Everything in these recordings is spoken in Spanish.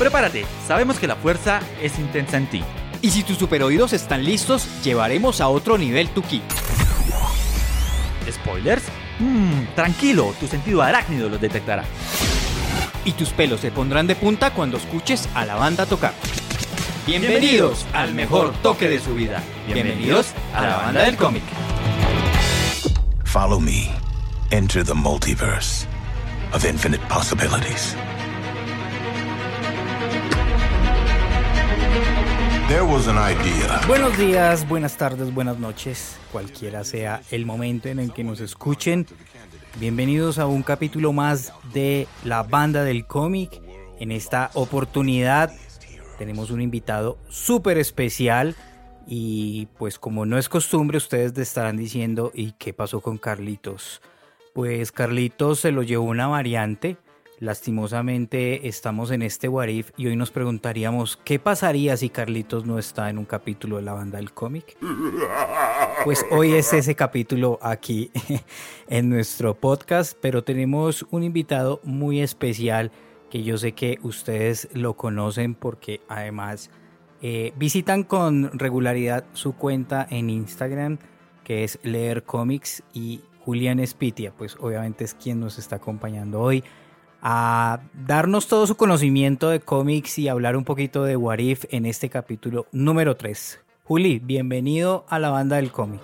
prepárate, sabemos que la fuerza es intensa en ti. Y si tus superoídos están listos, llevaremos a otro nivel tu ki. ¿Spoilers? Tranquilo, tu sentido arácnido los detectará. Y tus pelos se pondrán de punta cuando escuches a la banda tocar. Bienvenidos al mejor toque de su vida. Bienvenidos a la banda del cómic. Follow me. Enter the multiverse of infinite possibilities. There was an idea. Buenos días, buenas tardes, buenas noches, cualquiera sea el momento en el que nos escuchen. Bienvenidos a un capítulo más de la banda del cómic. En esta oportunidad tenemos un invitado súper especial y pues como no es costumbre ustedes estarán diciendo ¿y qué pasó con Carlitos? Pues Carlitos se lo llevó una variante. Lastimosamente estamos en este What If y hoy nos preguntaríamos ¿qué pasaría si Carlitos no está en un capítulo de la banda del cómic? Pues hoy es ese capítulo aquí en nuestro podcast, pero tenemos un invitado muy especial que yo sé que ustedes lo conocen porque además visitan con regularidad su cuenta en Instagram que es Leer Comics, y Julián Espitia pues obviamente es quien nos está acompañando hoy a darnos todo su conocimiento de cómics y hablar un poquito de What If en este capítulo número 3. Juli, bienvenido a la banda del cómic.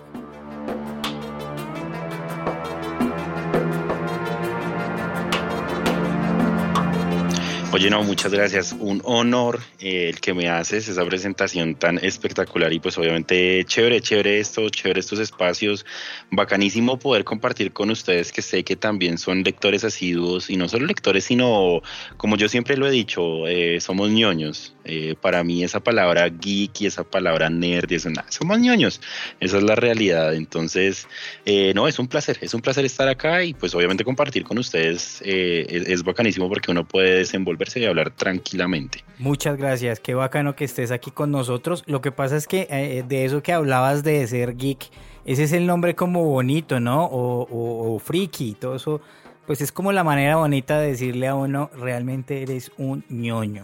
Oye, no, muchas gracias. Un honor el que me haces esa presentación tan espectacular y pues obviamente chévere estos espacios. Bacanísimo poder compartir con ustedes que sé que también son lectores asiduos y no solo lectores, sino como yo siempre lo he dicho, somos ñoños. Para mí esa palabra geek y esa palabra nerd, somos ñoños. Esa es la realidad. Entonces, no, es un placer estar acá y pues obviamente compartir con ustedes es bacanísimo porque uno puede desenvolverse y hablar tranquilamente. Muchas gracias, qué bacano que estés aquí con nosotros. Lo que pasa es que de eso que hablabas de ser geek, ese es el nombre como bonito, ¿no? O friki, todo eso, pues es como la manera bonita de decirle a uno, realmente eres un ñoño.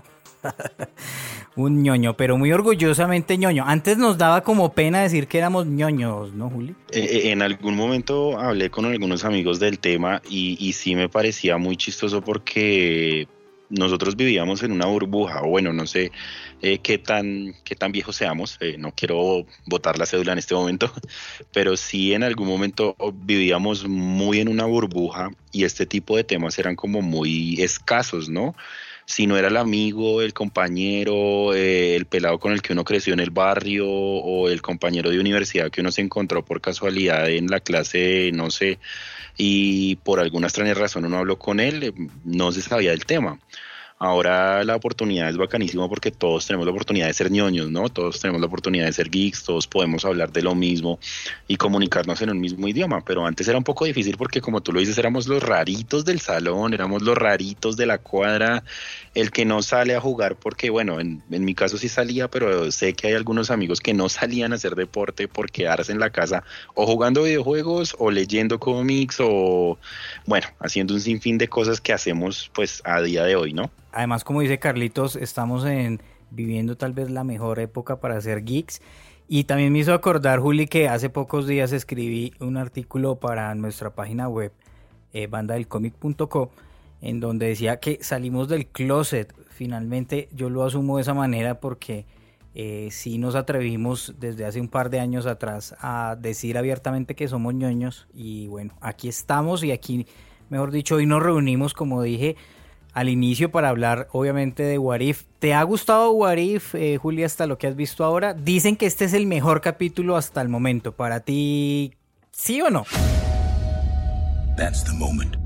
Un ñoño, pero muy orgullosamente ñoño. Antes nos daba como pena decir que éramos ñoños, ¿no, Juli? En algún momento hablé con algunos amigos del tema y sí me parecía muy chistoso porque nosotros vivíamos en una burbuja, o bueno, no sé qué tan viejos seamos, no quiero botar la cédula en este momento, pero sí en algún momento vivíamos muy en una burbuja y este tipo de temas eran como muy escasos, ¿no? Si no era el amigo, el compañero, el pelado con el que uno creció en el barrio o el compañero de universidad que uno se encontró por casualidad en la clase, no sé, y por alguna extraña razón uno habló con él, no se sabía del tema. Ahora la oportunidad es bacanísima porque todos tenemos la oportunidad de ser ñoños, ¿no? Todos tenemos la oportunidad de ser geeks, todos podemos hablar de lo mismo y comunicarnos en un mismo idioma, pero antes era un poco difícil porque como tú lo dices, éramos los raritos del salón, éramos los raritos de la cuadra, el que no sale a jugar porque, bueno, en mi caso sí salía, pero sé que hay algunos amigos que no salían a hacer deporte por quedarse en la casa o jugando videojuegos o leyendo cómics o, bueno, haciendo un sinfín de cosas que hacemos pues a día de hoy, ¿no? Además, como dice Carlitos, estamos viviendo tal vez la mejor época para ser geeks. Y también me hizo acordar, Juli, que hace pocos días escribí un artículo para nuestra página web, bandadelcomic.co, en donde decía que salimos del closet. Finalmente yo lo asumo de esa manera porque sí nos atrevimos desde hace un par de años atrás a decir abiertamente que somos ñoños. Y bueno, aquí estamos y aquí, mejor dicho, hoy nos reunimos, como dije al inicio, para hablar obviamente de What If. ¿Te ha gustado What If, Juli, hasta lo que has visto ahora? Dicen que este es el mejor capítulo hasta el momento. ¿Para ti, sí o no? That's the moment.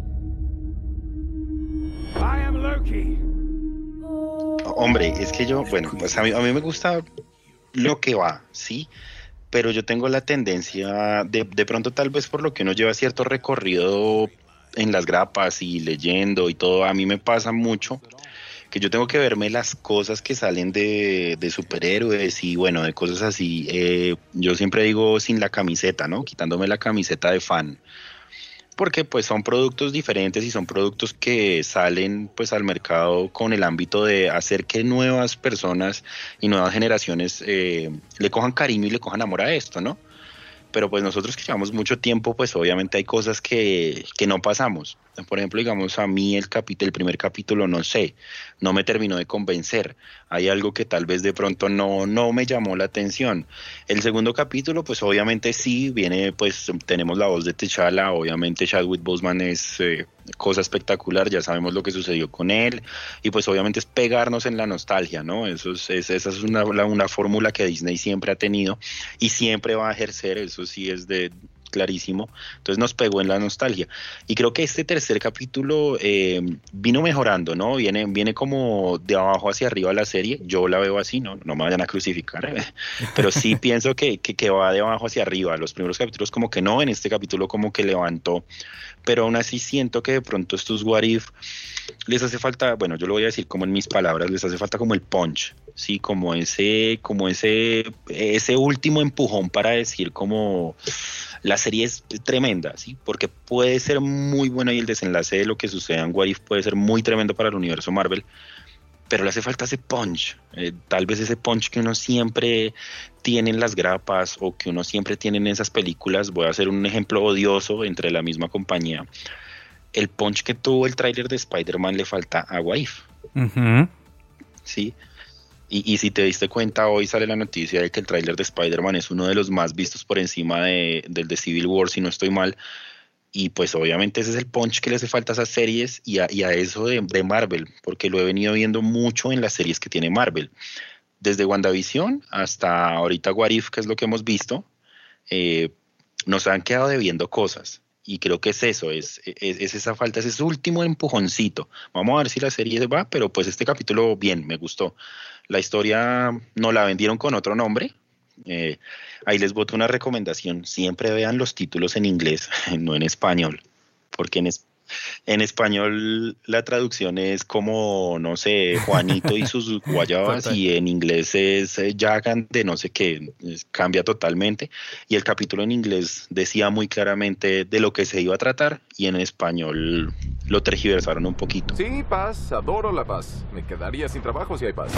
I am Loki. Hombre, es que yo, bueno, pues a mí me gusta lo que va, ¿sí? Pero yo tengo la tendencia, de pronto tal vez por lo que uno lleva cierto recorrido en las grapas y leyendo y todo, a mí me pasa mucho que yo tengo que verme las cosas que salen de superhéroes y bueno, de cosas así. Yo siempre digo sin la camiseta, ¿no? Quitándome la camiseta de fan. porque pues son productos diferentes y son productos que salen pues al mercado con el ámbito de hacer que nuevas personas y nuevas generaciones le cojan cariño y le cojan amor a esto, ¿no? Pero pues nosotros que llevamos mucho tiempo, pues obviamente hay cosas que no pasamos. Por ejemplo, digamos, a mí el primer capítulo, no sé, no me terminó de convencer. Hay algo que tal vez de pronto no me llamó la atención. El segundo capítulo, pues obviamente sí, viene, pues tenemos la voz de T'Challa, obviamente Chadwick Boseman es cosa espectacular, ya sabemos lo que sucedió con él, y pues obviamente es pegarnos en la nostalgia, ¿no? Esa es una fórmula que Disney siempre ha tenido y siempre va a ejercer, eso sí es clarísimo. Entonces nos pegó en la nostalgia y creo que este tercer capítulo vino mejorando, ¿no? Viene como de abajo hacia arriba la serie. Yo la veo así, no me vayan a crucificar, pero sí pienso que va de abajo hacia arriba. Los primeros capítulos como que no, en este capítulo como que levantó, pero aún así siento que de pronto estos What If les hace falta, bueno, yo lo voy a decir como en mis palabras, les hace falta como el punch, sí, como ese último empujón para decir como la serie es tremenda, sí, porque puede ser muy buena y el desenlace de lo que sucede en What If puede ser muy tremendo para el universo Marvel, pero le hace falta ese punch, tal vez ese punch que uno siempre tiene en las grapas o que uno siempre tiene en esas películas. Voy a hacer un ejemplo odioso entre la misma compañía. El punch que tuvo el tráiler de Spider-Man le falta a What If. Uh-huh. Sí. Y si te diste cuenta, hoy sale la noticia de que el tráiler de Spider-Man es uno de los más vistos por encima del de Civil War, si no estoy mal. Y pues obviamente ese es el punch que le hace falta a esas series y a eso de Marvel, porque lo he venido viendo mucho en las series que tiene Marvel. Desde WandaVision hasta ahorita What If, que es lo que hemos visto, nos han quedado debiendo cosas. Y creo que es eso, es esa falta, es ese último empujoncito. Vamos a ver si la serie va, pero pues este capítulo bien, me gustó. La historia no la vendieron con otro nombre. Ahí les boto una recomendación, siempre vean los títulos en inglés, no en español, porque en español la traducción es como, no sé, Juanito y sus guayabas, y en inglés es Jagan de no sé qué, cambia totalmente, y el capítulo en inglés decía muy claramente de lo que se iba a tratar, y en español lo tergiversaron un poquito. Sí, paz, adoro la paz, me quedaría sin trabajo si hay paz.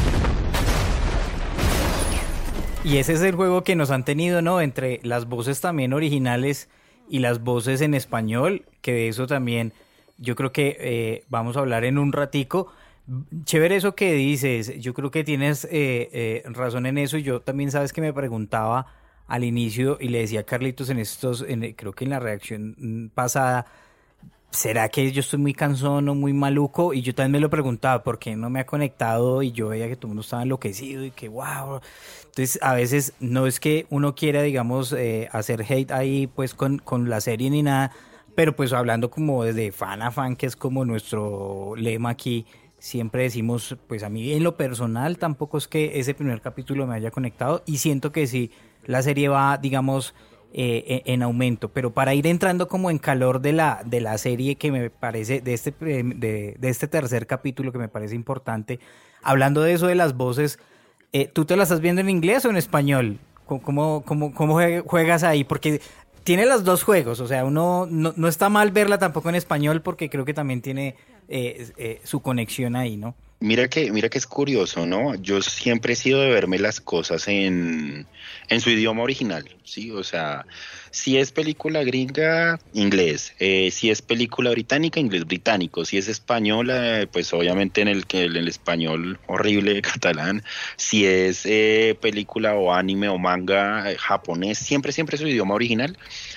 Y ese es el juego que nos han tenido, ¿no? Entre las voces también originales y las voces en español, que de eso también yo creo que vamos a hablar en un ratico. Chévere eso que dices, yo creo que tienes razón en eso. Y yo también, sabes que me preguntaba al inicio y le decía a Carlitos creo que en la reacción pasada, ¿será que yo estoy muy cansón o muy maluco? Y yo también me lo preguntaba, ¿por qué no me ha conectado? Y yo veía que todo el mundo estaba enloquecido y que wow. Entonces, a veces no es que uno quiera, digamos, hacer hate ahí pues con la serie ni nada, pero pues hablando como desde fan a fan, que es como nuestro lema aquí, siempre decimos, pues a mí en lo personal tampoco es que ese primer capítulo me haya conectado, y siento que sí, la serie va, digamos, en aumento, pero para ir entrando como en calor de la serie, que me parece de este tercer capítulo, que me parece importante, hablando de eso de las voces, ¿tú te la estás viendo en inglés o en español? ¿Cómo juegas ahí? Porque tiene los dos juegos, o sea, uno no está mal verla tampoco en español, porque creo que también tiene su conexión ahí, ¿no? Mira que es curioso, ¿no? Yo siempre he sido de verme las cosas en su idioma original, ¿sí? O sea, si es película gringa, inglés. Si es película británica, inglés británico. Si es española, pues obviamente en el español horrible de catalán. Si es película o anime o manga japonés, siempre su idioma original.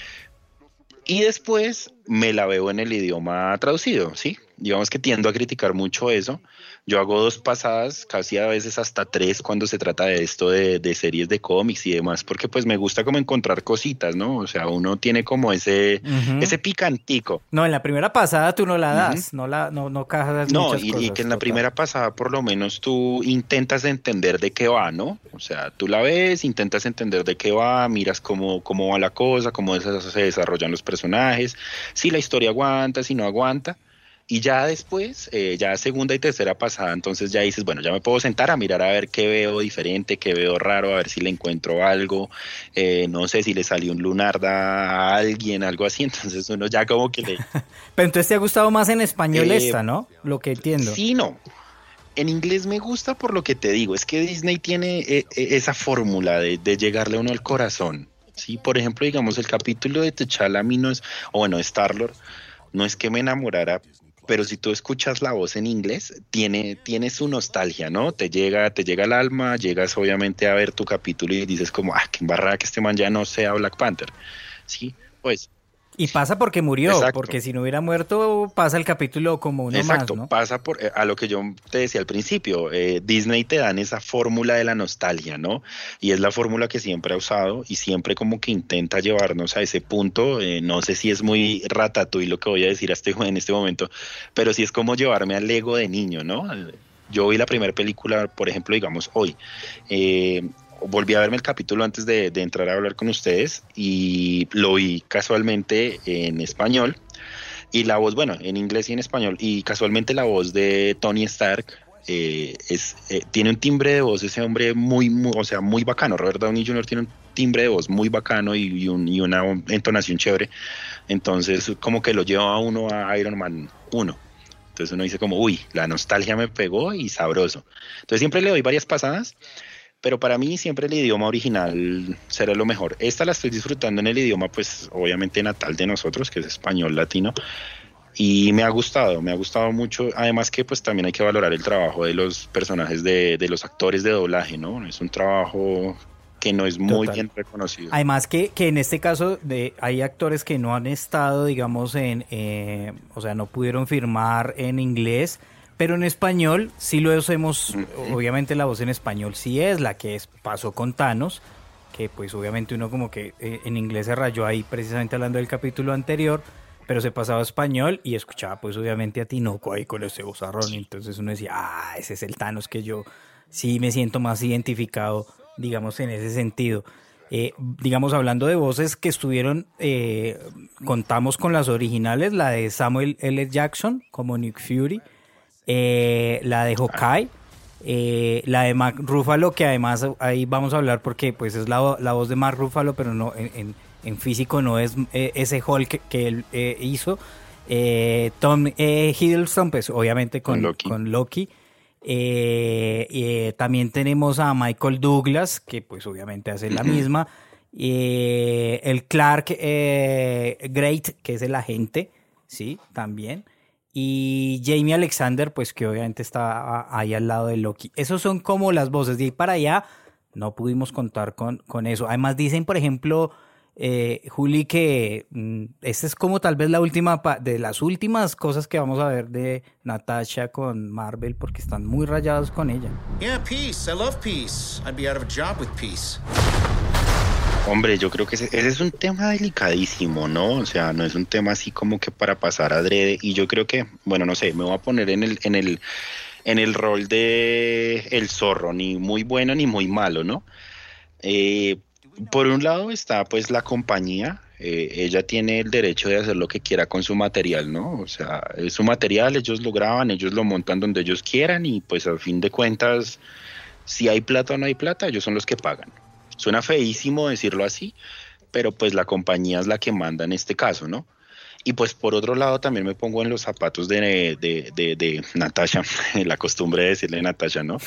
Y después me la veo en el idioma traducido, ¿sí? Digamos que tiendo a criticar mucho eso. Yo hago 2 pasadas, casi a veces hasta 3 cuando se trata de esto de series de cómics y demás, porque pues me gusta como encontrar cositas, ¿no? O sea, uno tiene como ese picantico. No, en la primera pasada tú no la das, no cajas muchas cosas. Y que en la primera pasada por lo menos tú intentas entender de qué va, ¿no? O sea, tú la ves, intentas entender de qué va, miras cómo va la cosa, cómo se desarrollan los personajes, si la historia aguanta, si no aguanta. Y ya después, ya segunda y tercera pasada, entonces ya dices, bueno, ya me puedo sentar a mirar a ver qué veo diferente, qué veo raro, a ver si le encuentro algo, no sé si le salió un lunarda a alguien, algo así, entonces uno ya como que le... Pero entonces te ha gustado más en español esta, ¿no? Lo que entiendo. Sí, no. En inglés me gusta por lo que te digo, es que Disney tiene esa fórmula de llegarle a uno al corazón. Sí, por ejemplo, digamos, el capítulo de T'Challa a mí no es, o bueno, Star-Lord, no es que me enamorara, pero si tú escuchas la voz en inglés, tiene su nostalgia, ¿no? Te llega al alma, llegas obviamente a ver tu capítulo y dices como, qué embarrada que este man ya no sea Black Panther, ¿sí? Pues... Y pasa porque murió, exacto. Porque si no hubiera muerto, pasa el capítulo como uno exacto, más, ¿no? pasa por a lo que yo te decía al principio, Disney te dan esa fórmula de la nostalgia, ¿no? Y es la fórmula que siempre ha usado y siempre como que intenta llevarnos a ese punto, no sé si es muy ratatouille lo que voy a decir en este momento, pero sí es como llevarme al ego de niño, ¿no? Yo vi la primera película, por ejemplo, digamos, hoy, volví a verme el capítulo antes de entrar a hablar con ustedes y lo vi casualmente en español y la voz, bueno, en inglés y en español, y casualmente la voz de Tony Stark tiene un timbre de voz ese hombre muy, o sea, muy bacano. Robert Downey Jr. tiene un timbre de voz muy bacano y una entonación chévere, entonces como que lo lleva a uno a Iron Man 1. Entonces uno dice como, uy, la nostalgia me pegó y sabroso. Entonces siempre le doy varias pasadas, pero para mí siempre el idioma original será lo mejor. Esta la estoy disfrutando en el idioma, pues obviamente natal de nosotros, que es español latino, y me ha gustado mucho. Además que pues también hay que valorar el trabajo de los personajes de los actores de doblaje, ¿no? Es un trabajo que no es muy bien reconocido. Además que en este caso hay actores que no han estado, digamos, o sea, no pudieron firmar en inglés, pero en español sí lo hacemos. Obviamente la voz en español sí es la que pasó con Thanos, que pues obviamente uno como que en inglés se rayó ahí precisamente hablando del capítulo anterior, pero se pasaba a español y escuchaba pues obviamente a Tinoco ahí con ese vozarrón, y entonces uno decía, ese es el Thanos que yo sí me siento más identificado, digamos, en ese sentido. Digamos, hablando de voces que estuvieron, contamos con las originales, la de Samuel L. Jackson como Nick Fury, la de Hawkeye, la de Mark Ruffalo, que además ahí vamos a hablar porque pues es la voz de Mark Ruffalo, pero no en físico no es ese Hulk que él hizo. Tom Hiddleston, pues obviamente con Loki. También tenemos a Michael Douglas, que pues obviamente hace la misma. El Clark Great, que es el agente, sí, también. Y Jamie Alexander, pues que obviamente está ahí al lado de Loki. Esos son como las voces. De ahí para allá no pudimos contar con eso. Además dicen, por ejemplo, Juli, que esta es como tal vez la última de las últimas cosas que vamos a ver de Natasha con Marvel, porque están muy rayados con ella. Yeah, peace. I love peace. I'd be out of a job with peace. Hombre, yo creo que ese es un tema delicadísimo, ¿no? O sea, no es un tema así como que para pasar adrede. Y yo creo que, bueno, no sé, me voy a poner en el rol de el zorro, ni muy bueno ni muy malo, ¿no? Por un lado está pues la compañía, ella tiene el derecho de hacer lo que quiera con su material, ¿no? O sea, es su material, ellos lo graban, ellos lo montan donde ellos quieran y pues a fin de cuentas, si hay plata o no hay plata, ellos son los que pagan. Suena feísimo decirlo así, pero pues la compañía es la que manda en este caso, ¿no? Y pues por otro lado también me pongo en los zapatos de Natasha, la costumbre de decirle Natasha, ¿no?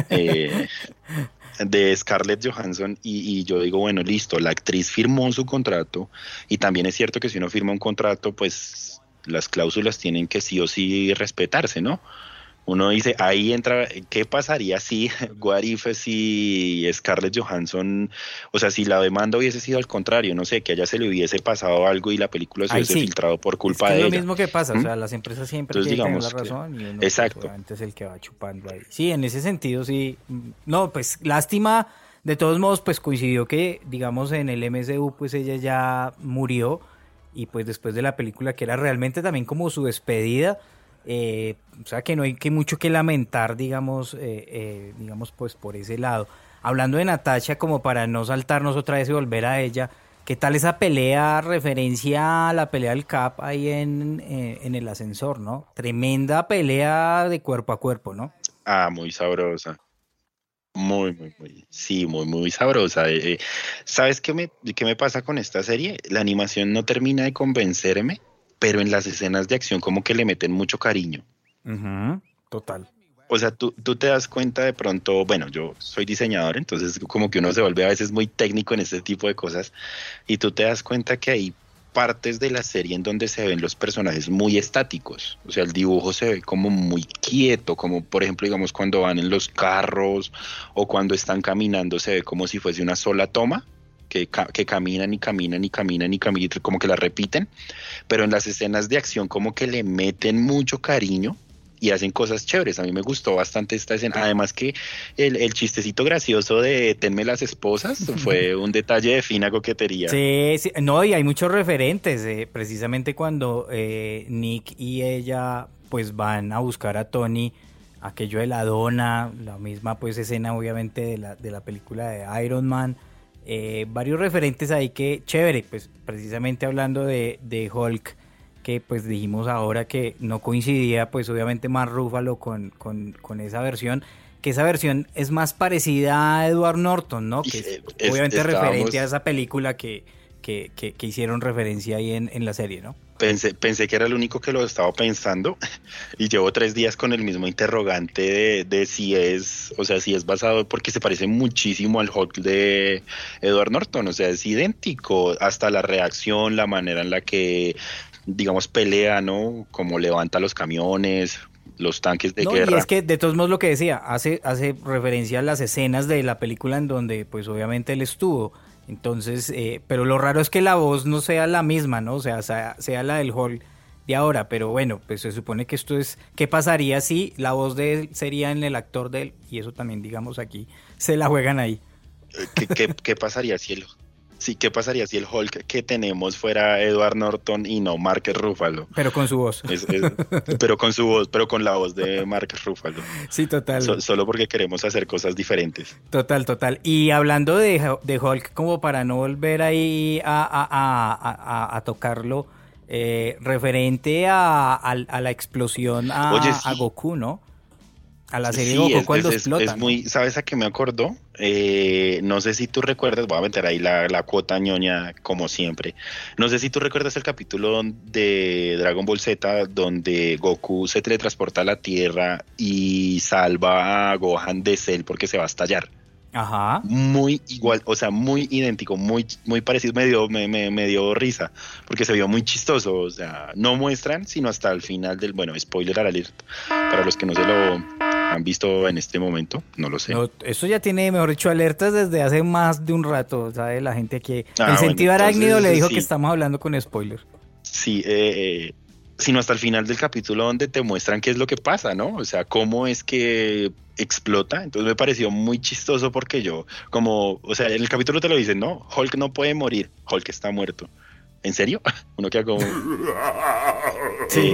De Scarlett Johansson y yo digo, bueno, listo, la actriz firmó su contrato y también es cierto que si uno firma un contrato, pues las cláusulas tienen que sí o sí respetarse, ¿no? Uno dice, ahí entra, ¿qué pasaría si what if si Scarlett Johansson, o sea, si la demanda hubiese sido al contrario, no sé, que a ella se le hubiese pasado algo y la película se hubiese filtrado por culpa de ella? Es lo mismo que pasa, o sea, las empresas siempre tienen que tener la razón y uno exacto. Pues, obviamente es el que va chupando ahí. Sí, en ese sentido sí, no, pues lástima, de todos modos pues coincidió que, digamos, en el MCU pues ella ya murió y pues después de la película que era realmente también como su despedida. O sea que no hay que mucho que lamentar, digamos pues por ese lado. Hablando de Natasha, como para no saltarnos otra vez y volver a ella, ¿Qué tal esa pelea, referencia a la pelea del Cap ahí en el ascensor, ¿no? Tremenda pelea de cuerpo a cuerpo, ¿no? Ah, muy sabrosa. Sí, muy sabrosa. ¿Sabes qué me pasa con esta serie? La animación no termina de convencerme, pero en las escenas de acción como que le meten mucho cariño. Ujú, total. O sea, tú te das cuenta de pronto, bueno, yo soy diseñador, entonces como que uno se vuelve a veces muy técnico en este tipo de cosas, y tú te das cuenta que hay partes de la serie en donde se ven los personajes muy estáticos. O sea, el dibujo se ve como muy quieto, como por ejemplo, digamos, cuando van en los carros o cuando están caminando, se ve como si fuese una sola toma. Que caminan y caminan y caminan y caminan, como que la repiten, pero en las escenas de acción como que le meten mucho cariño y hacen cosas chéveres. A mí me gustó bastante esta escena. Además que el chistecito gracioso de tenme las esposas fue un detalle de fina coquetería. Sí, sí, no, y hay muchos referentes, precisamente cuando Nick y ella pues van a buscar a Tony, aquello de la dona, la misma pues escena obviamente de la película de Iron Man, varios referentes ahí que chévere, pues precisamente hablando de Hulk, que pues dijimos ahora que no coincidía pues obviamente Mark Ruffalo con esa versión, que esa versión es más parecida a Edward Norton, ¿no? Que es obviamente referente a esa película que hicieron referencia ahí en la serie, ¿no? Pensé que era el único que lo estaba pensando y llevo 3 días con el mismo interrogante de si es, o sea, si es basado, porque se parece muchísimo al Hulk de Edward Norton, o sea, es idéntico, hasta la reacción, la manera en la que, digamos, pelea, ¿no? Como levanta los camiones, los tanques de guerra. Y es que de todos modos lo que decía, hace referencia a las escenas de la película en donde pues obviamente él estuvo. Entonces, pero lo raro es que la voz no sea la misma, ¿no? O sea la del Hulk de ahora, pero bueno, pues se supone que esto es, ¿qué pasaría si la voz de él sería en el actor de él? Y eso también, digamos, aquí se la juegan ahí. ¿Qué pasaría si qué pasaría si el Hulk que tenemos fuera Edward Norton y no Mark Ruffalo? Pero con su voz. Pero con su voz, pero con la voz de Mark Ruffalo. Sí, total. Solo porque queremos hacer cosas diferentes. Total. Y hablando de Hulk, como para no volver ahí a tocarlo, referente a la explosión Oye, sí. a Goku, ¿no? A la serie Sí, Goku cuando explota. es muy, ¿sabes a qué me acordó? No sé si tú recuerdas, voy a meter ahí la cuota ñoña como siempre. No sé si tú recuerdas el capítulo de Dragon Ball Z donde Goku se teletransporta a la Tierra y salva a Gohan de Cell porque se va a estallar. Ajá. Muy igual, o sea, muy idéntico, muy parecido, me dio risa, porque se vio muy chistoso, o sea, no muestran, sino hasta el final bueno, spoiler alert, para los que no se lo han visto en este momento, no lo sé. No, eso ya tiene, mejor dicho, alertas desde hace más de un rato, ¿sabe? La gente aquí, Ah, el sentido bueno, arácnido entonces, le dijo sí. que estamos hablando con spoiler. Sí, sino hasta el final del capítulo donde te muestran qué es lo que pasa, ¿no? O sea, cómo es que explota. Entonces me pareció muy chistoso porque o sea, en el capítulo te lo dicen, ¿no? Hulk no puede morir, Hulk está muerto. ¿En serio? Uno queda como... Sí.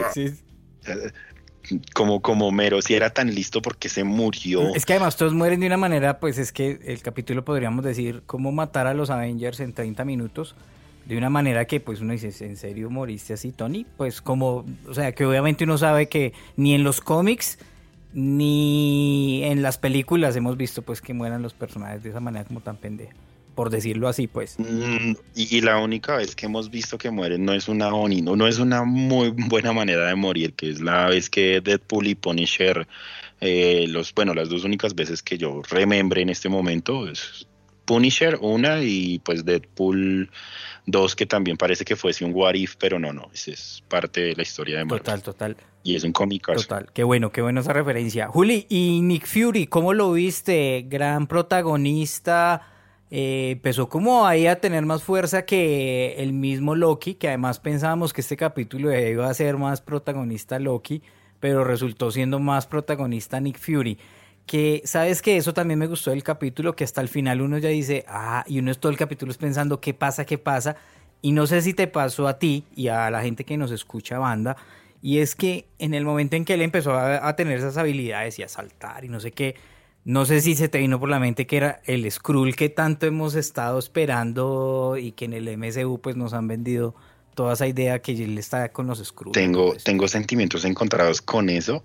Como mero, si era tan listo porque se murió. Es que además todos mueren de una manera, pues es que el capítulo podríamos decir cómo matar a los Avengers en 30 minutos. De una manera que pues uno dice, ¿en serio moriste así, Tony? Pues como, o sea, que obviamente uno sabe que ni en los cómics ni en las películas hemos visto pues que mueran los personajes de esa manera como tan pendeja, por decirlo así pues. Y la única vez que hemos visto que mueren no es una muy buena manera de morir, que es la vez que Deadpool y Punisher, las 2 únicas veces que yo remembre en este momento, es Punisher una y pues Deadpool 2, que también parece que fuese un what if, pero no, esa es parte de la historia de Marvel. Total. Y es un cómicazo. Total, qué bueno esa referencia. Juli, y Nick Fury, ¿cómo lo viste? Gran protagonista, empezó como ahí a tener más fuerza que el mismo Loki, que además pensábamos que este capítulo iba a ser más protagonista Loki, pero resultó siendo más protagonista Nick Fury. Que sabes que eso también me gustó del capítulo, que hasta el final uno ya dice, y uno es todo el capítulo es pensando qué pasa, y no sé si te pasó a ti y a la gente que nos escucha, banda, y es que en el momento en que él empezó a tener esas habilidades y a saltar y no sé qué, No sé si se te vino por la mente que era el Skrull que tanto hemos estado esperando y que en el MCU pues nos han vendido toda esa idea que él está con los Skrull. Tengo sentimientos encontrados con eso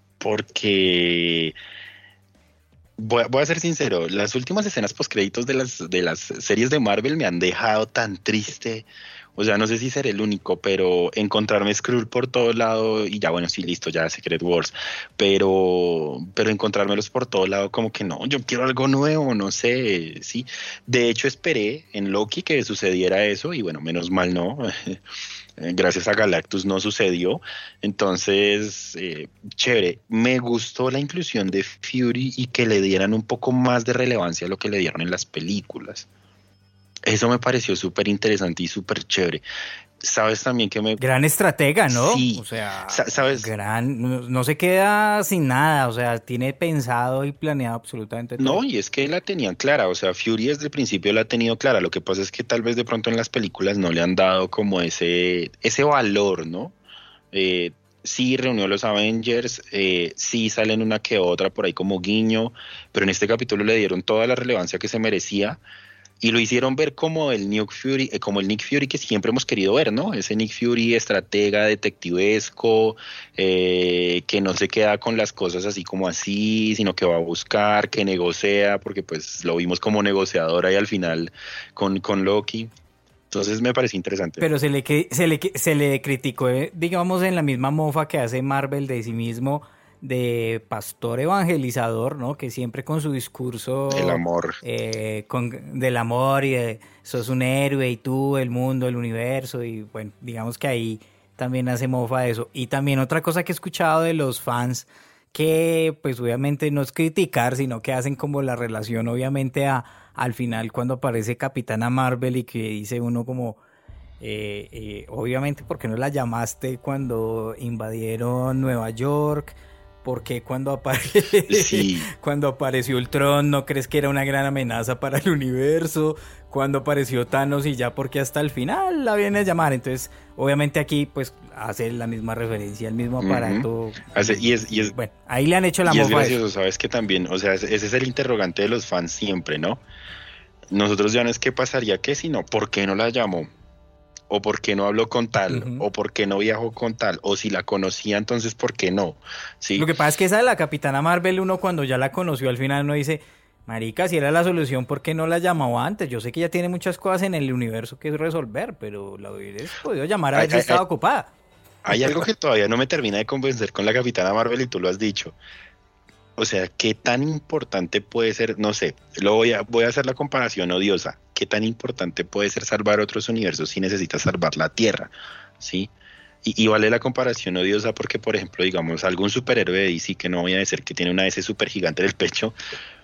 porque voy a ser sincero, las últimas escenas postcréditos de las series de Marvel me han dejado tan triste. O sea, no sé si seré el único, pero encontrarme Skrull por todo lado y ya bueno, sí, listo, ya Secret Wars, pero encontrármelos por todo lado como que no, yo quiero algo nuevo, no sé, sí. De hecho, esperé en Loki que sucediera eso y bueno, menos mal no. Gracias a Galactus no sucedió. Entonces, chévere. Me gustó la inclusión de Fury y que le dieran un poco más de relevancia a lo que le dieron en las películas. Eso me pareció súper interesante y súper chévere. Sabes también que me... Gran estratega, ¿no? Sí. O sea, ¿sabes? no se queda sin nada, o sea, tiene pensado y planeado absolutamente todo. No, y es que la tenían clara, o sea, Fury desde el principio la ha tenido clara. Lo que pasa es que tal vez de pronto en las películas no le han dado como ese valor, ¿no? Sí reunió a los Avengers, sí salen una que otra por ahí como guiño, pero en este capítulo le dieron toda la relevancia que se merecía. Y lo hicieron ver como el Nick Fury que siempre hemos querido ver, ¿no? Ese Nick Fury estratega, detectivesco, que no se queda con las cosas así como así, sino que va a buscar, que negocia, porque pues lo vimos como negociador ahí al final con Loki. Entonces me parece interesante. Pero se le criticó, digamos, en la misma mofa que hace Marvel de sí mismo, de pastor evangelizador, ¿no? Que siempre con su discurso el amor, del amor y de sos un héroe y tú, el mundo, el universo, y bueno, digamos que ahí también hace mofa de eso. Y también otra cosa que he escuchado de los fans, que pues obviamente no es criticar, sino que hacen como la relación obviamente al final cuando aparece Capitana Marvel y que dice uno como... obviamente, ¿por qué no la llamaste cuando invadieron Nueva York? Porque sí. Cuando apareció Ultron, ¿no crees que era una gran amenaza para el universo? Cuando apareció Thanos y ya porque hasta el final la viene a llamar. Entonces, obviamente aquí pues hace la misma referencia, el mismo aparato. Bueno, ahí le han hecho la mofa. Y es gracioso, sabes que también, o sea, ese es el interrogante de los fans siempre, ¿no? Nosotros ya no es qué pasaría, qué, sino ¿por qué no la llamó? O por qué no habló con tal, o por qué no viajó con tal, o si la conocía, entonces por qué no. ¿Sí? Lo que pasa es que esa de la Capitana Marvel, uno cuando ya la conoció al final no dice, marica, si era la solución, ¿por qué no la llamó antes? Yo sé que ya tiene muchas cosas en el universo que resolver, pero la hubieras podido llamar a ver si estaba ocupada. Hay algo que todavía no me termina de convencer con la Capitana Marvel y tú lo has dicho. O sea, ¿qué tan importante puede ser? No sé, voy a hacer la comparación odiosa. ¿Qué tan importante puede ser salvar otros universos si necesitas salvar la Tierra? ¿Sí? Y vale la comparación odiosa porque, por ejemplo, digamos, algún superhéroe de DC, que no voy a decir que tiene una S súper gigante en el pecho,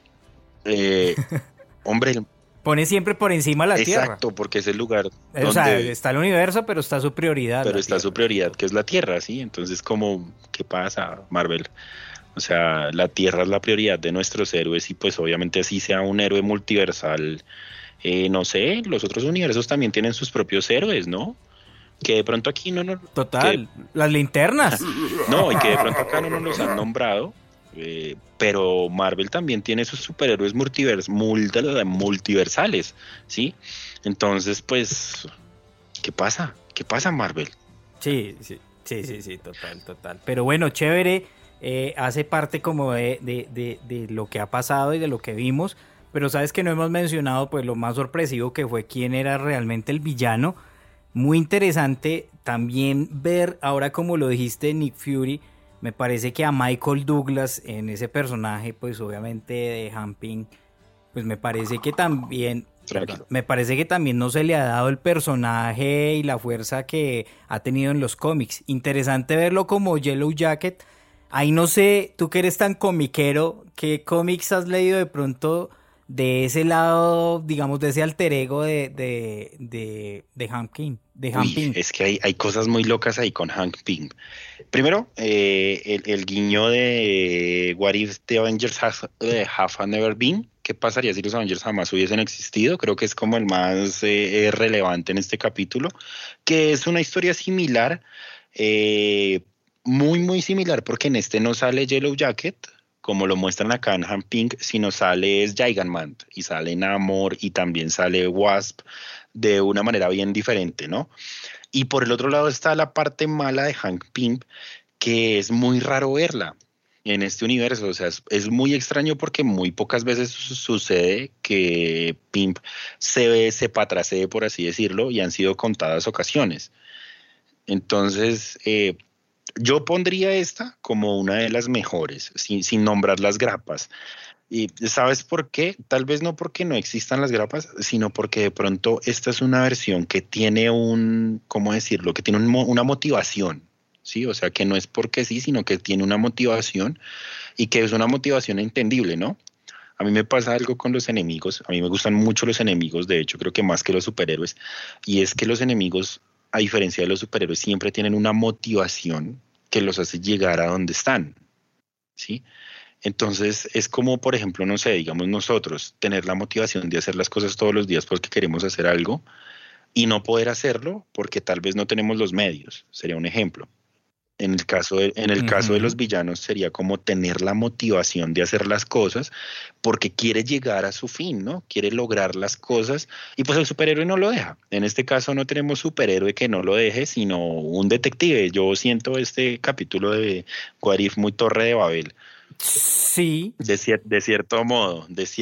hombre... Pone siempre por encima la Tierra. Exacto, porque es el lugar donde... O sea, está el universo, pero está su prioridad. Pero está su prioridad, que es la Tierra, ¿sí? Entonces, como, ¿qué pasa, Marvel? O sea, la Tierra es la prioridad de nuestros héroes y pues obviamente así sea un héroe multiversal, no sé, los otros universos también tienen sus propios héroes, ¿no? Que de pronto aquí no... Total, las linternas. No, y que de pronto acá no nos los han nombrado, pero Marvel también tiene sus superhéroes multiversales, ¿sí? Entonces, pues, ¿qué pasa? ¿Qué pasa, Marvel? Sí, total. Pero bueno, chévere. Hace parte como de lo que ha pasado y de lo que vimos, pero sabes que no hemos mencionado pues lo más sorpresivo que fue quién era realmente el villano. Muy interesante también ver ahora, como lo dijiste, Nick Fury. Me parece que a Michael Douglas en ese personaje pues obviamente de Hank Pym, pues me parece que también no se le ha dado el personaje y la fuerza que ha tenido en los cómics. Interesante verlo como Yellow Jacket. Ahí no sé, tú que eres tan comiquero, ¿qué cómics has leído de pronto de ese lado, digamos, de ese alter ego de Hank Pym? Es que hay cosas muy locas ahí con Hank Pym. Primero, el guiño de What if the Avengers have never been? ¿Qué pasaría si los Avengers jamás hubiesen existido? Creo que es como el más relevante en este capítulo, que es una historia similar, muy, muy similar, porque en este no sale Yellow Jacket como lo muestran acá en Hank Pym, sino sale es Gigantman y sale Namor y también sale Wasp de una manera bien diferente, ¿no? Y por el otro lado está la parte mala de Hank Pym, que es muy raro verla en este universo. O sea, es muy extraño porque muy pocas veces sucede que Pym se patrasee, por así decirlo, y han sido contadas ocasiones. Entonces, yo pondría esta como una de las mejores, sin nombrar las grapas. ¿Y sabes por qué? Tal vez no porque no existan las grapas, sino porque de pronto esta es una versión que tiene ¿cómo decirlo? Que tiene una motivación, ¿sí? O sea, que no es porque sí, sino que tiene una motivación y que es una motivación entendible, ¿no? A mí me pasa algo con los enemigos, a mí me gustan mucho los enemigos, de hecho creo que más que los superhéroes, y es que los enemigos, a diferencia de los superhéroes, siempre tienen una motivación que los hace llegar a donde están, ¿sí? Entonces es como, por ejemplo, no sé, digamos nosotros, tener la motivación de hacer las cosas todos los días porque queremos hacer algo y no poder hacerlo porque tal vez no tenemos los medios, sería un ejemplo. En el caso de los villanos sería como tener la motivación de hacer las cosas porque quiere llegar a su fin, ¿no? Quiere lograr las cosas y pues el superhéroe no lo deja. En este caso no tenemos superhéroe que no lo deje, sino un detective. Yo siento este capítulo de What If muy Torre de Babel. Sí. De cierto modo.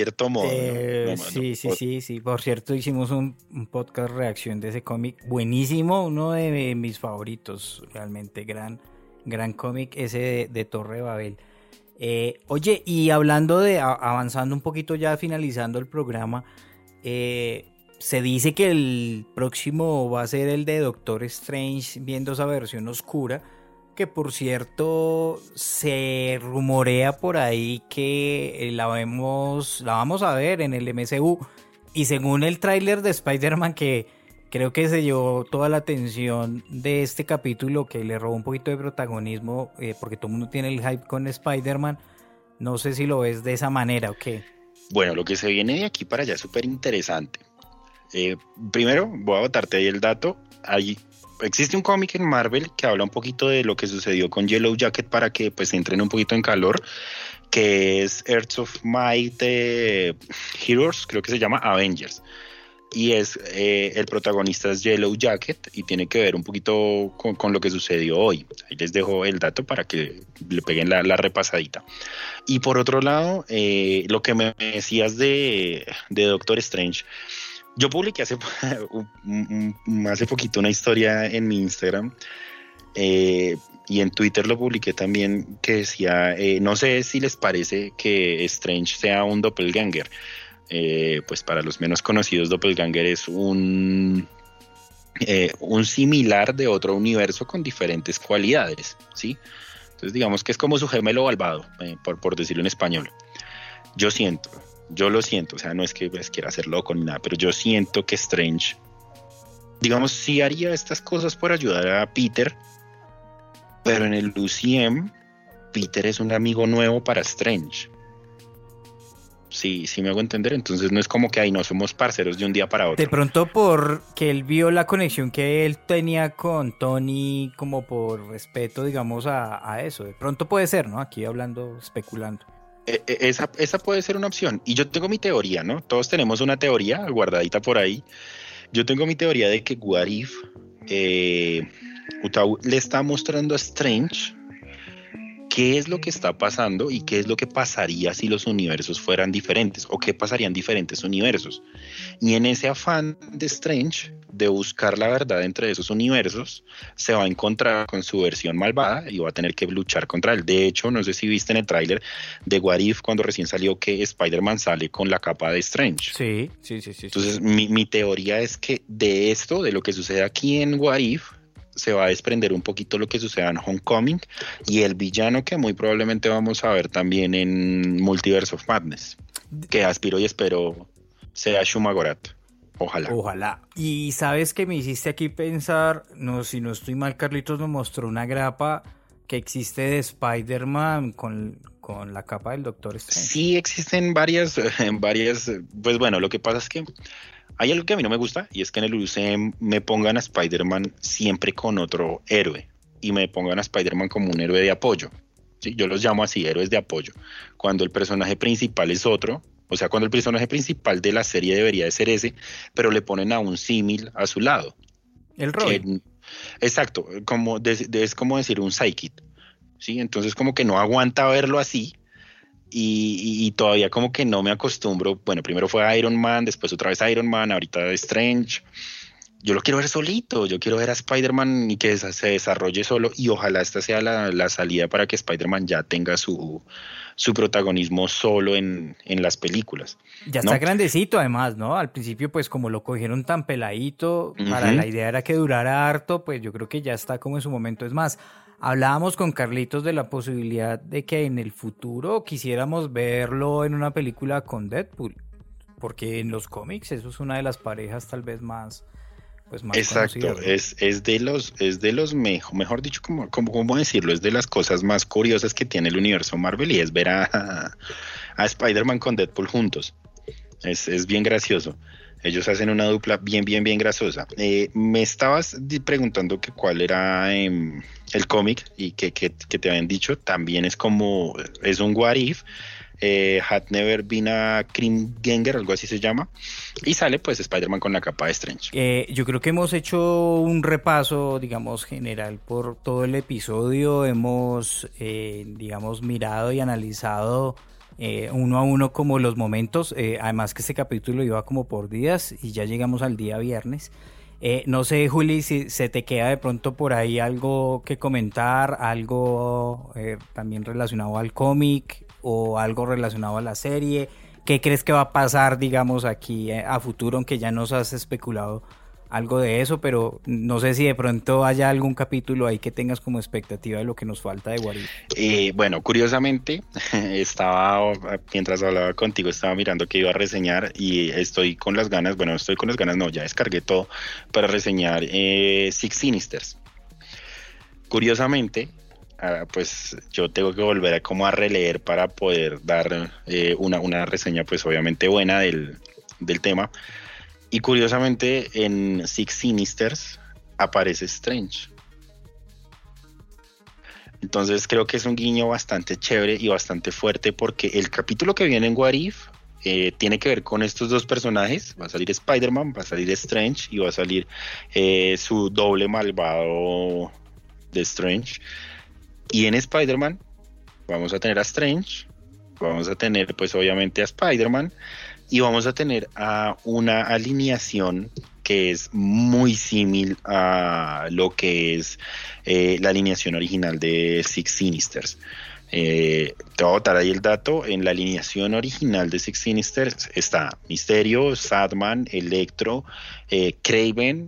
Sí. Por cierto, hicimos un podcast reacción de ese cómic buenísimo, uno de mis favoritos, realmente gran cómic ese de Torre de Babel. Oye, y hablando avanzando un poquito ya, finalizando el programa, se dice que el próximo va a ser el de Doctor Strange, viendo esa versión oscura, que por cierto se rumorea por ahí que la vamos a ver en el MCU, y según el tráiler de Spider-Man, que creo que se llevó toda la atención de este capítulo, que le robó un poquito de protagonismo, porque todo el mundo tiene el hype con Spider-Man. No sé si lo ves de esa manera o qué. Bueno, lo que se viene de aquí para allá es súper interesante. Primero voy a botarte ahí el dato. Existe un cómic en Marvel que habla un poquito de lo que sucedió con Yellow Jacket para que pues entren un poquito en calor, que es Earths of Might Heroes, creo que se llama Avengers, y el protagonista es Yellow Jacket y tiene que ver un poquito con lo que sucedió hoy. Ahí les dejo el dato para que le peguen la repasadita. Y por otro lado, lo que me decías de Doctor Strange, yo publiqué hace poquito una historia en mi Instagram, y en Twitter lo publiqué también, que decía, no sé si les parece que Strange sea un doppelganger. Pues para los menos conocidos, doppelganger es un similar de otro universo con diferentes cualidades, ¿sí? Entonces digamos que es como su gemelo malvado, por decirlo en español. Yo lo siento, o sea, no es que pues, quiera ser loco ni nada, pero yo siento que Strange, digamos, sí haría estas cosas por ayudar a Peter, pero en el UCM, Peter es un amigo nuevo para Strange. Sí me hago entender. Entonces no es como que ahí no somos parceros de un día para otro. De pronto porque él vio la conexión que él tenía con Tony, como por respeto, digamos, a eso. De pronto puede ser, ¿no? Aquí hablando, especulando. Esa puede ser una opción. Y yo tengo mi teoría, ¿no? Todos tenemos una teoría guardadita por ahí. Yo tengo mi teoría de que What If Utau le está mostrando a Strange qué es lo que está pasando y qué es lo que pasaría si los universos fueran diferentes, o qué pasarían diferentes universos. Y en ese afán de Strange de buscar la verdad entre esos universos, se va a encontrar con su versión malvada y va a tener que luchar contra él. De hecho, no sé si viste en el tráiler de What If, cuando recién salió, que Spider-Man sale con la capa de Strange. Sí. Entonces, mi teoría es que de esto, de lo que sucede aquí en What If, se va a desprender un poquito lo que suceda en Homecoming, y el villano que muy probablemente vamos a ver también en Multiverse of Madness, que aspiro y espero sea Shuma Gorath. Ojalá. Y sabes que me hiciste aquí pensar, no, si no estoy mal, Carlitos nos mostró una grapa que existe de Spider-Man con la capa del Doctor Strange. Sí, existen varias, pues bueno, lo que pasa es que hay algo que a mí no me gusta, y es que en el UCM me pongan a Spider-Man siempre con otro héroe, y me pongan a Spider-Man como un héroe de apoyo, ¿sí? Yo los llamo así, héroes de apoyo. Cuando el personaje principal es otro, o sea, cuando el personaje principal de la serie debería de ser ese, pero le ponen a un símil a su lado. El Robin. Exacto, es como decir un sidekick, ¿sí? Entonces como que no aguanta verlo así y todavía como que no me acostumbro. Bueno, primero fue Iron Man, después otra vez Iron Man, ahorita Strange. Yo lo quiero ver solito, yo quiero ver a Spider-Man y que se desarrolle solo, y ojalá esta sea la salida para que Spider-Man ya tenga su protagonismo solo en las películas. Ya está grandecito además, ¿no? Al principio pues como lo cogieron tan peladito, para la idea era que durara harto, pues yo creo que ya está como en su momento. Es más, hablábamos con Carlitos de la posibilidad de que en el futuro quisiéramos verlo en una película con Deadpool, porque en los cómics eso es una de las parejas tal vez más... Pues más exacto, conocidas, ¿no? es de los mejor dicho, ¿cómo decirlo? Es de las cosas más curiosas que tiene el universo Marvel, y es ver a Spider-Man con Deadpool juntos. Es bien gracioso. Ellos hacen una dupla bien graciosa. Me estabas preguntando que cuál era el cómic y que te habían dicho. También es un what if. Had Never Been a Krimganger, algo así se llama, y sale pues Spider-Man con la capa de Strange. Yo creo que hemos hecho un repaso, digamos, general por todo el episodio. Hemos, digamos, mirado y analizado uno a uno como los momentos, además que este capítulo iba como por días y ya llegamos al día viernes. No sé, Juli, si se te queda de pronto por ahí algo que comentar, algo también relacionado al cómic o algo relacionado a la serie. ¿Qué crees que va a pasar, digamos, aquí a futuro? Aunque ya nos has especulado algo de eso, pero no sé si de pronto haya algún capítulo ahí que tengas como expectativa de lo que nos falta de What If. Bueno, curiosamente, mientras hablaba contigo, estaba mirando que iba a reseñar y estoy con las ganas, ya descargué todo para reseñar Six Sinisters. Curiosamente, pues yo tengo que volver a releer para poder dar una reseña pues obviamente buena del tema. Y curiosamente en Six Sinisters aparece Strange. Entonces creo que es un guiño bastante chévere y bastante fuerte, porque el capítulo que viene en What If tiene que ver con estos dos personajes. Va a salir Spider-Man, va a salir Strange y va a salir su doble malvado de Strange. Y en Spider-Man vamos a tener a Strange, vamos a tener pues obviamente a Spider-Man, y vamos a tener a una alineación que es muy similar a lo que es la alineación original de Six Sinisters. Te voy a botar ahí el dato. En la alineación original de Six Sinisters está Misterio, Sandman, Electro, Kraven,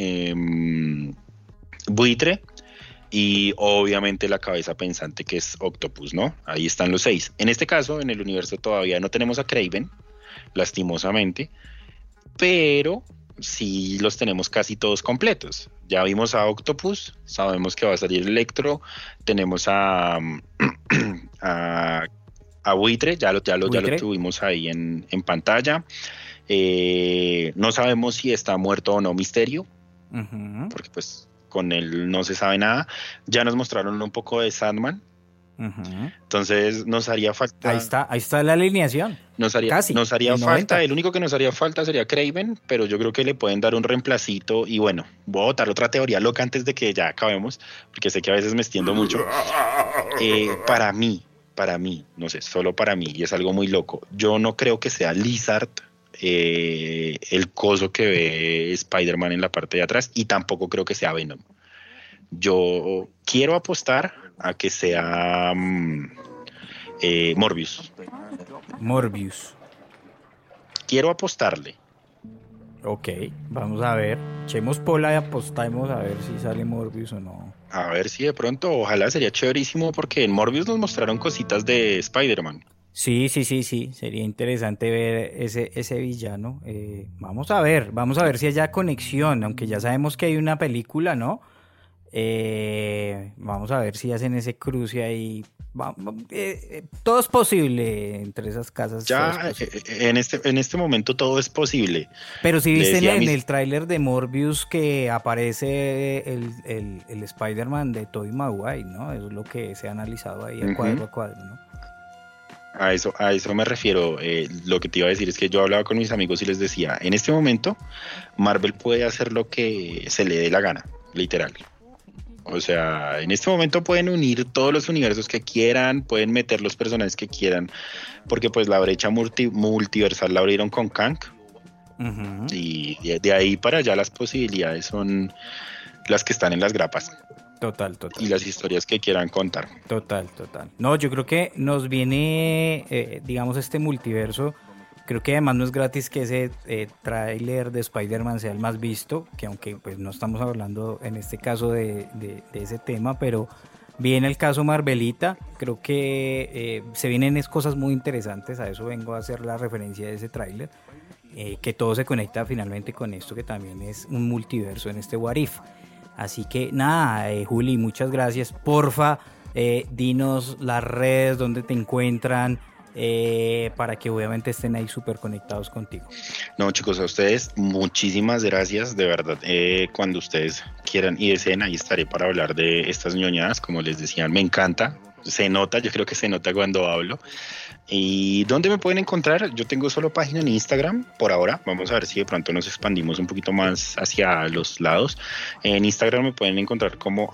Buitre, y obviamente la cabeza pensante que es Octopus, ¿no? Ahí están los 6. En este caso, en el universo todavía no tenemos a Kraven, lastimosamente, pero sí los tenemos casi todos completos. Ya vimos a Octopus, sabemos que va a salir Electro, tenemos a Buitre, ya lo tuvimos ahí en pantalla. No sabemos si está muerto o no Misterio, porque pues con él no se sabe nada. Ya nos mostraron un poco de Sandman. Entonces nos haría falta. Ahí está la alineación. Nos haría falta. El único que nos haría falta sería Kraven, pero yo creo que le pueden dar un reemplacito. Y bueno, voy a botar otra teoría loca antes de que ya acabemos, porque sé que a veces me extiendo mucho. Para mí, no sé, solo para mí, y es algo muy loco. Yo no creo que sea Lizard el coso que ve Spider-Man en la parte de atrás, y tampoco creo que sea Venom. Yo quiero apostar a que sea Morbius. Quiero apostarle. Ok, vamos a ver. Echemos pola y apostamos a ver si sale Morbius o no. A ver si de pronto, ojalá, sería chéverísimo, porque en Morbius nos mostraron cositas de Spider-Man. Sí, sería interesante ver ese villano. Vamos a ver si haya conexión, aunque ya sabemos que hay una película, ¿no? Vamos a ver si hacen ese cruce ahí todo es posible entre esas casas. Ya en este momento todo es posible. Pero si viste decía en el tráiler de Morbius que aparece el Spider-Man de Tobey Maguire, ¿no? Eso es lo que se ha analizado ahí cuadro a cuadro, ¿no? A eso me refiero. Lo que te iba a decir es que yo hablaba con mis amigos y les decía, en este momento Marvel puede hacer lo que se le dé la gana, literal. O sea, en este momento pueden unir todos los universos que quieran, pueden meter los personajes que quieran, porque pues la brecha multiversal la abrieron con Kang. Uh-huh. Y de ahí para allá las posibilidades son las que están en las grapas. Total. Y las historias que quieran contar. Total. No, yo creo que nos viene, digamos, este multiverso. Creo que además no es gratis que ese tráiler de Spider-Man sea el más visto, que aunque pues no estamos hablando en este caso de ese tema, pero viene el caso Marvelita. Creo que se vienen cosas muy interesantes, a eso vengo a hacer la referencia de ese tráiler, que todo se conecta finalmente con esto que también es un multiverso en este What If. Así que nada, Juli, muchas gracias. Porfa, dinos las redes donde te encuentran, para que obviamente estén ahí súper conectados contigo. No, chicos, a ustedes muchísimas gracias, de verdad. Cuando ustedes quieran y deseen, ahí estaré para hablar de estas ñoñadas. Como les decía, me encanta, se nota, yo creo que se nota cuando hablo. ¿Y dónde me pueden encontrar? Yo tengo solo página en Instagram por ahora. Vamos a ver si de pronto nos expandimos un poquito más hacia los lados. En Instagram me pueden encontrar como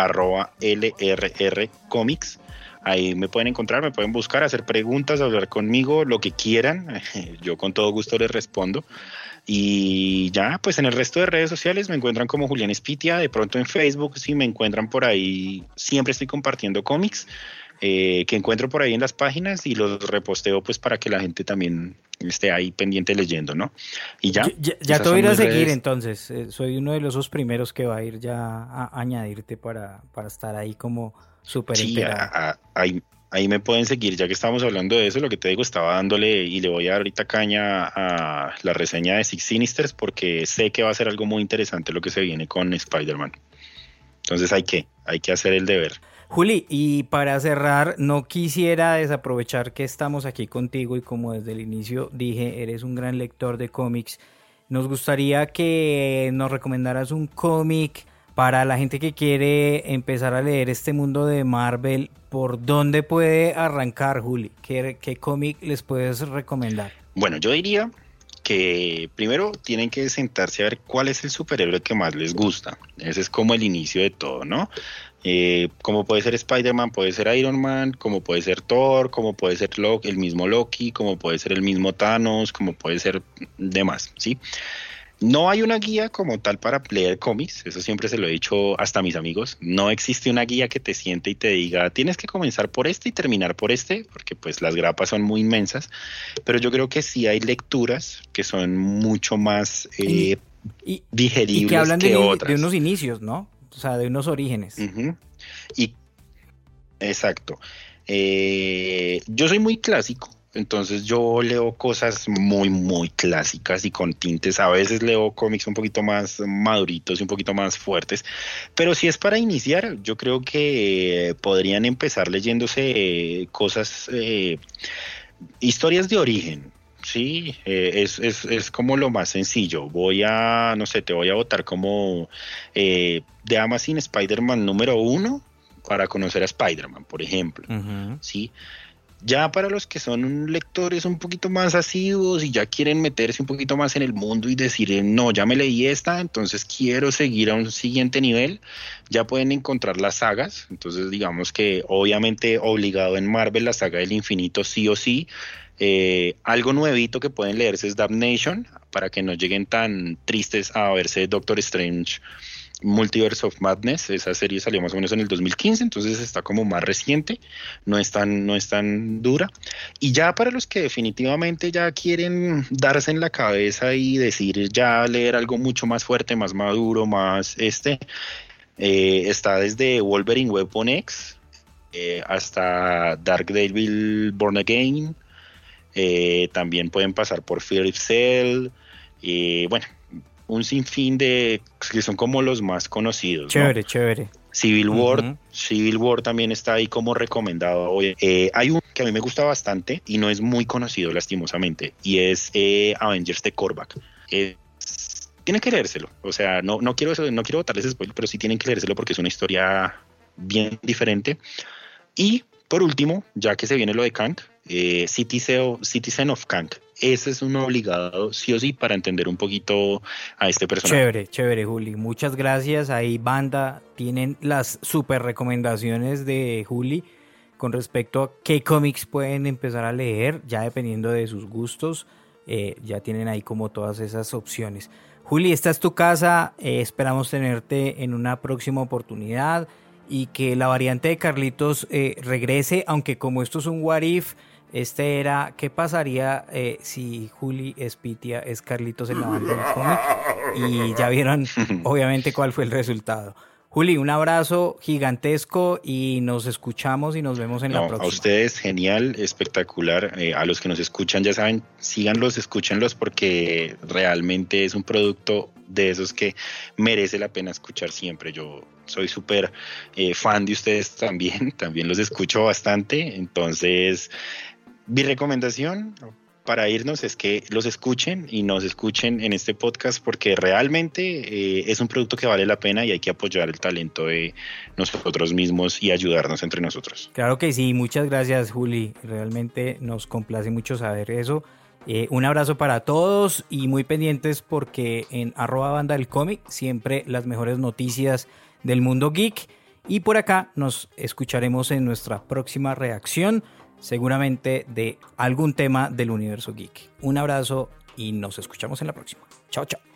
@LRRcomics. Ahí me pueden encontrar, me pueden buscar, hacer preguntas, hablar conmigo, lo que quieran. Yo con todo gusto les respondo. Y ya, pues en el resto de redes sociales me encuentran como Julián Espitia. De pronto en Facebook, si me encuentran por ahí, siempre estoy compartiendo cómics que encuentro por ahí en las páginas y los reposteo pues para que la gente también esté ahí pendiente leyendo, ¿no? Y ya te voy a ir a seguir entonces. Soy uno de los primeros que va a ir ya a añadirte para estar ahí como súper enterado. Ahí me pueden seguir, ya que estamos hablando de eso. Lo que te digo, estaba dándole y le voy a dar ahorita caña a la reseña de Six Sinisters porque sé que va a ser algo muy interesante lo que se viene con Spider-Man. Entonces hay que hacer el deber. Juli, y para cerrar, no quisiera desaprovechar que estamos aquí contigo y como desde el inicio dije, eres un gran lector de cómics. Nos gustaría que nos recomendaras un cómic para la gente que quiere empezar a leer este mundo de Marvel. ¿Por dónde puede arrancar, Juli? ¿Qué cómic les puedes recomendar? Bueno, yo diría que primero tienen que sentarse a ver cuál es el superhéroe que más les gusta. Ese es como el inicio de todo, ¿no? Como puede ser Spider-Man, puede ser Iron Man, como puede ser Thor, como puede ser el mismo Loki, como puede ser el mismo Thanos, como puede ser demás, ¿sí? No hay una guía como tal para leer cómics, eso siempre se lo he dicho hasta a mis amigos. No existe una guía que te siente y te diga tienes que comenzar por este y terminar por este, porque pues las grapas son muy inmensas, pero yo creo que sí hay lecturas que son mucho más digeribles y que hablan que otras. De unos inicios, ¿no? O sea, de unos orígenes. Uh-huh. Exacto. Yo soy muy clásico. Entonces yo leo cosas muy, muy clásicas y con tintes. A veces leo cómics un poquito más maduritos y un poquito más fuertes. Pero si es para iniciar, yo creo que podrían empezar leyéndose cosas, historias de origen. Sí, es como lo más sencillo. Te voy a botar como The Amazing Spider-Man número 1 para conocer a Spider-Man, por ejemplo. Uh-huh. Sí. Ya para los que son lectores un poquito más asiduos y ya quieren meterse un poquito más en el mundo y decir, no, ya me leí esta, entonces quiero seguir a un siguiente nivel, ya pueden encontrar las sagas. Entonces digamos que obviamente obligado en Marvel la saga del infinito sí o sí. Algo nuevito que pueden leerse es Damnation, para que no lleguen tan tristes a verse Doctor Strange Multiverse of Madness. Esa serie salió más o menos en el 2015, entonces está como más reciente, no es tan dura. Y ya para los que definitivamente ya quieren darse en la cabeza y decir ya leer algo mucho más fuerte, más maduro, más está desde Wolverine Weapon X hasta Dark Devil Born Again. También pueden pasar por Fear Itself, bueno, un sinfín de que son como los más conocidos. Chévere, ¿no? Chévere. Civil War también está ahí como recomendado hoy. Hay uno que a mí me gusta bastante y no es muy conocido lastimosamente, y es Avengers de Korvac. Tienen que leérselo, o sea, no quiero botarles spoiler, pero sí tienen que leérselo porque es una historia bien diferente. Y por último, ya que se viene lo de Kang, Citizen of Kang. Ese es un obligado, sí o sí, para entender un poquito a este personaje. Chévere, Juli. Muchas gracias. Ahí, banda, tienen las super recomendaciones de Juli con respecto a qué cómics pueden empezar a leer, ya dependiendo de sus gustos. Ya tienen ahí como todas esas opciones. Juli, esta es tu casa. Esperamos tenerte en una próxima oportunidad y que la variante de Carlitos regrese, aunque como esto es un what if, era ¿qué pasaría si Juli Espitia es Carlitos en la banda del cómic? Y ya vieron obviamente cuál fue el resultado. Juli, un abrazo gigantesco y nos escuchamos y nos vemos en la próxima. A ustedes, genial, espectacular. A los que nos escuchan, ya saben, síganlos, escúchenlos, porque realmente es un producto de esos que merece la pena escuchar siempre. Yo soy súper fan de ustedes también los escucho bastante. Entonces, mi recomendación para irnos es que los escuchen y nos escuchen en este podcast, porque realmente es un producto que vale la pena y hay que apoyar el talento de nosotros mismos y ayudarnos entre nosotros. Claro que sí, muchas gracias, Juli, realmente nos complace mucho saber eso. Un abrazo para todos y muy pendientes, porque en @banda del cómic siempre las mejores noticias del mundo geek, y por acá nos escucharemos en nuestra próxima reacción, seguramente de algún tema del universo geek. Un abrazo y nos escuchamos en la próxima. Chao, chao.